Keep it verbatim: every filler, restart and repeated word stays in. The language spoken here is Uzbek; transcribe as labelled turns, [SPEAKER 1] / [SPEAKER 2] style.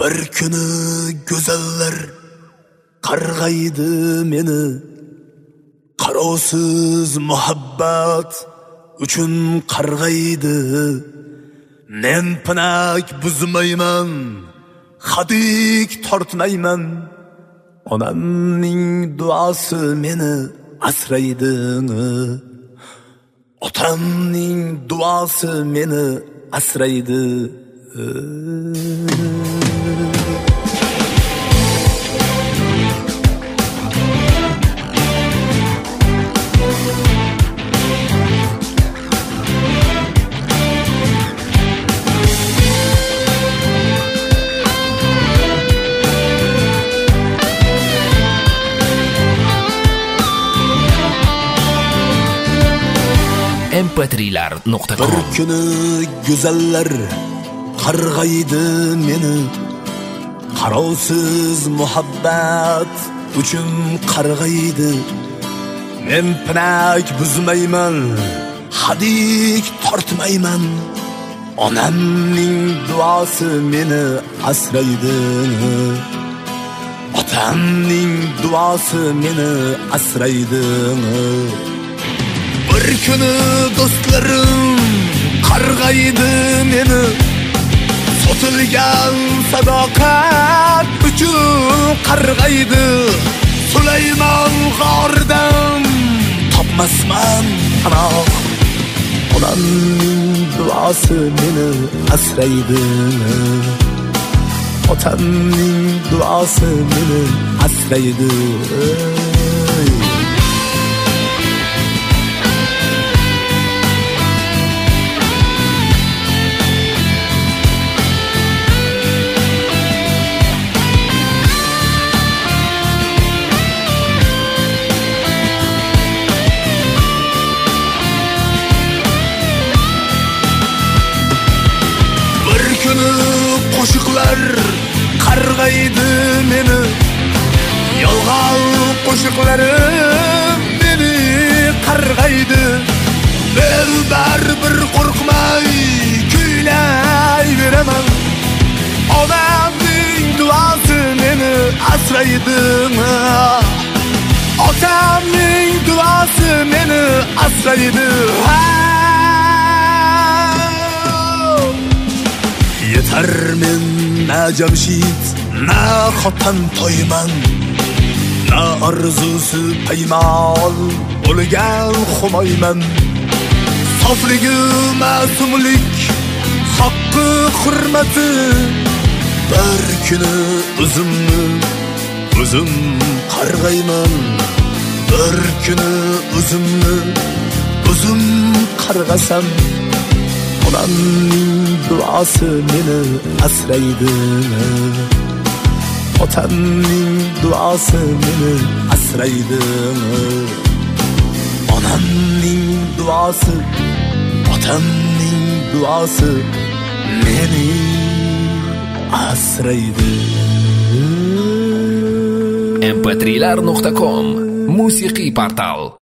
[SPEAKER 1] Bir kuni go'zallar qarg'aydi meni, qarovsiz muhabbat uchun qarg'aydi. Men pinak buzmayman, hadik tortmayman. Onamning duosi meni asraydi. Otamning duosi meni asraydi.
[SPEAKER 2] em pe trilar nuqta com.
[SPEAKER 1] Bir kuni go'zallar qarg'aydi meni, qarovsiz muhabbat uchun qarg'aydi. Men pinak buzmayman, hadik tortmayman. Onamning duosi meni asraydi. Otamning duosi meni asraydi. Bir kuni do'stlarim qarg'aydi meni, sotilgan sadoqat uchun qarg'aydi. Sulaymon g'oridan topmasman panoh. Onamning duosi meni asraydi. Otamning duosi meni asraydi. Qo'shiqlar qarg'aydi meni, yolg'on qo'shiqlarim meni qarg'aydi. Men baribir qo'rqmay kuylayveraman. Onamning duosi meni asraydi. Otamning duosi meni asraydi. Yetar men na Jamshid, na xotin to'yman, na orzusi paymol bo'lgan xumoyman. Sofligi ma'sumlik, haqqi hurmati. Bir kuni o'zimni o'zim qarg'ayman. Bir kuni o'zimni o'zim qarg'asam. Onamning duosi meni asraydi. Otamning duosi meni asraydi. Onamning duosi, otamning duosi meni asraydi.
[SPEAKER 2] em pe trilar nuqta com musiqiy portal.